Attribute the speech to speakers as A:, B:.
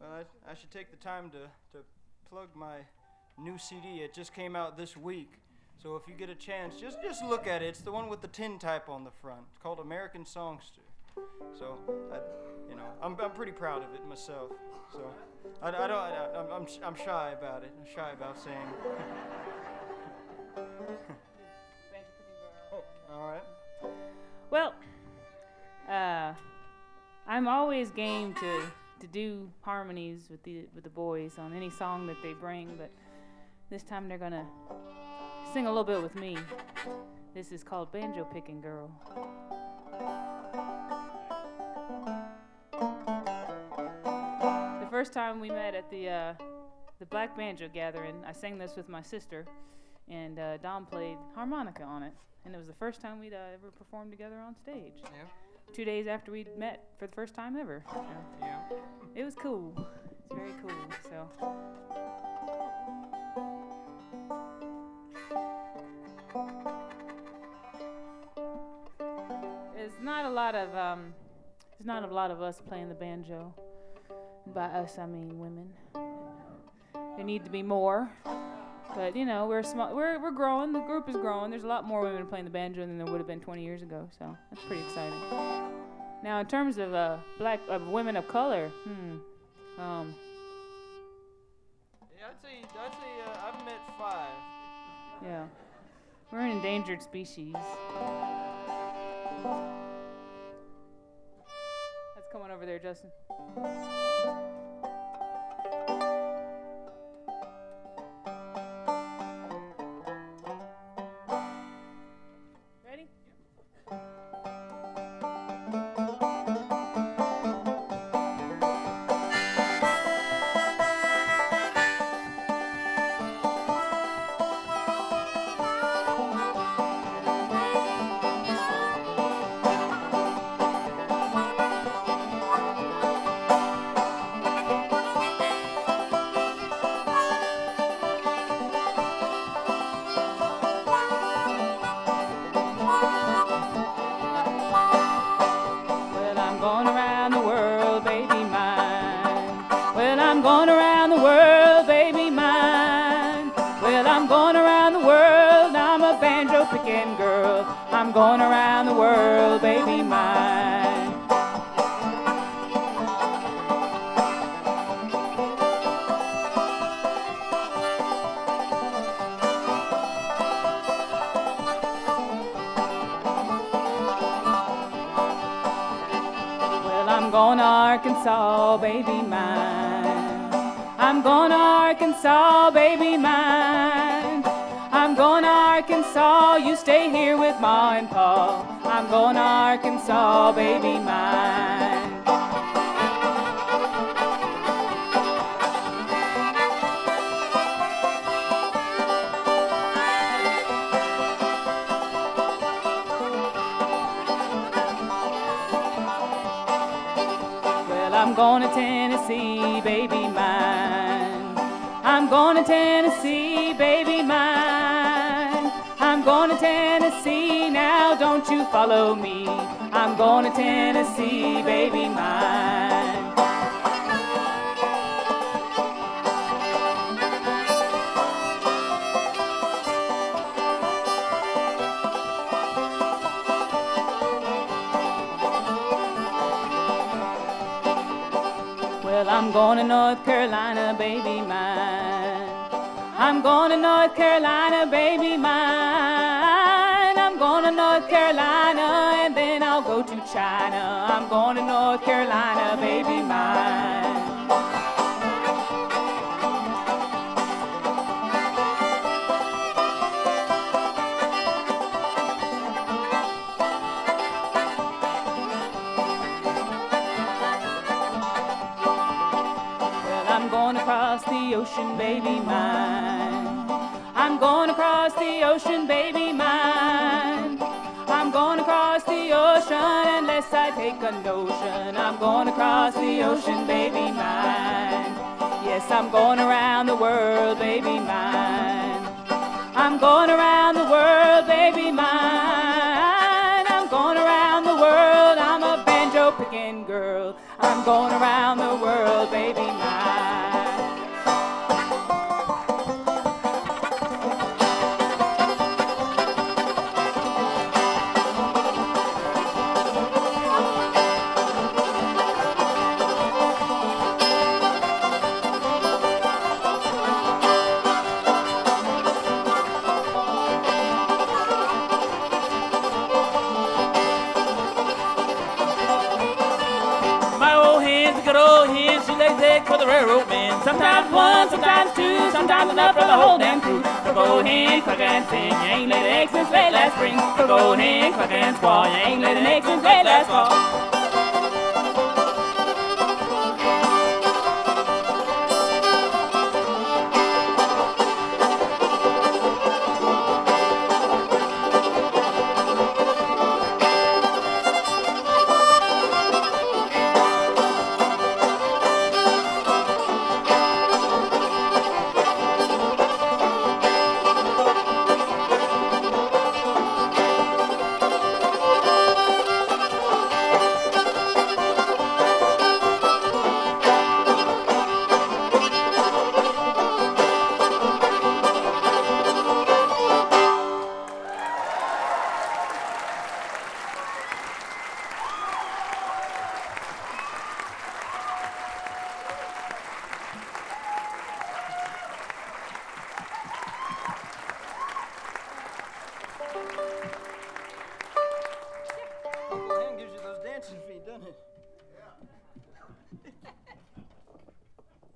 A: Well, I should take the time to plug my new CD. It just came out this week. So if you get a chance, just look at it. It's the one with the tin type on the front. It's called American Songster. So, I'm pretty proud of it myself. So, I'm shy about it. I'm shy about saying. Oh, all right.
B: Well, I'm always game to do harmonies with the boys on any song that they bring, but this time they're gonna sing a little bit with me. This is called Banjo Picking Girl. The first time we met at the Black Banjo Gathering, I sang this with my sister, and Dom played harmonica on it, and it was the first time we'd ever performed together on stage.
A: Yeah.
B: 2 days after we'd met for the first time ever. So
A: Yeah.
B: it was cool. It's very cool. So. There's not a lot of us playing the banjo. By us, I mean women. There need to be more. But we're small. We're growing. The group is growing. There's a lot more women playing the banjo than there would have been 20 years ago. So that's pretty exciting. Now, in terms of women of color,
A: Yeah, I'd say I've met 5.
B: Yeah, we're an endangered species. That's coming over there, Justin. Ready? I'm going around the world, baby mine. Well, I'm going to Arkansas, baby mine. I'm going to Arkansas, baby mine. I'm going to Arkansas, you stay here with Ma and Pa. I'm going to Arkansas, baby mine. Well, I'm going to Tennessee, baby mine. I'm going to Tennessee, baby mine. I'm going to Tennessee, now don't you follow me. I'm going to Tennessee, baby mine. Well, I'm going to North Carolina, baby mine. I'm going to North Carolina, baby mine. I'm going to North Carolina, and then I'll go to China. I'm going to North Carolina, baby mine. Well, I'm going across the ocean, baby mine. I'm going across the ocean, baby mine. I'm going across the ocean unless I take a notion. I'm going across the ocean, baby mine. Yes, I'm going around the world, baby mine. I'm going around the world, baby mine. I'm going around the world, I'm a banjo picking girl. I'm going around the world, baby mine. sometimes one, sometimes two, sometimes enough for the whole damn crew. So go ahead, cluck and sing, you ain't laid an egg since late last spring. So go ahead, cluck and squall, you ain't laid an egg since late last fall.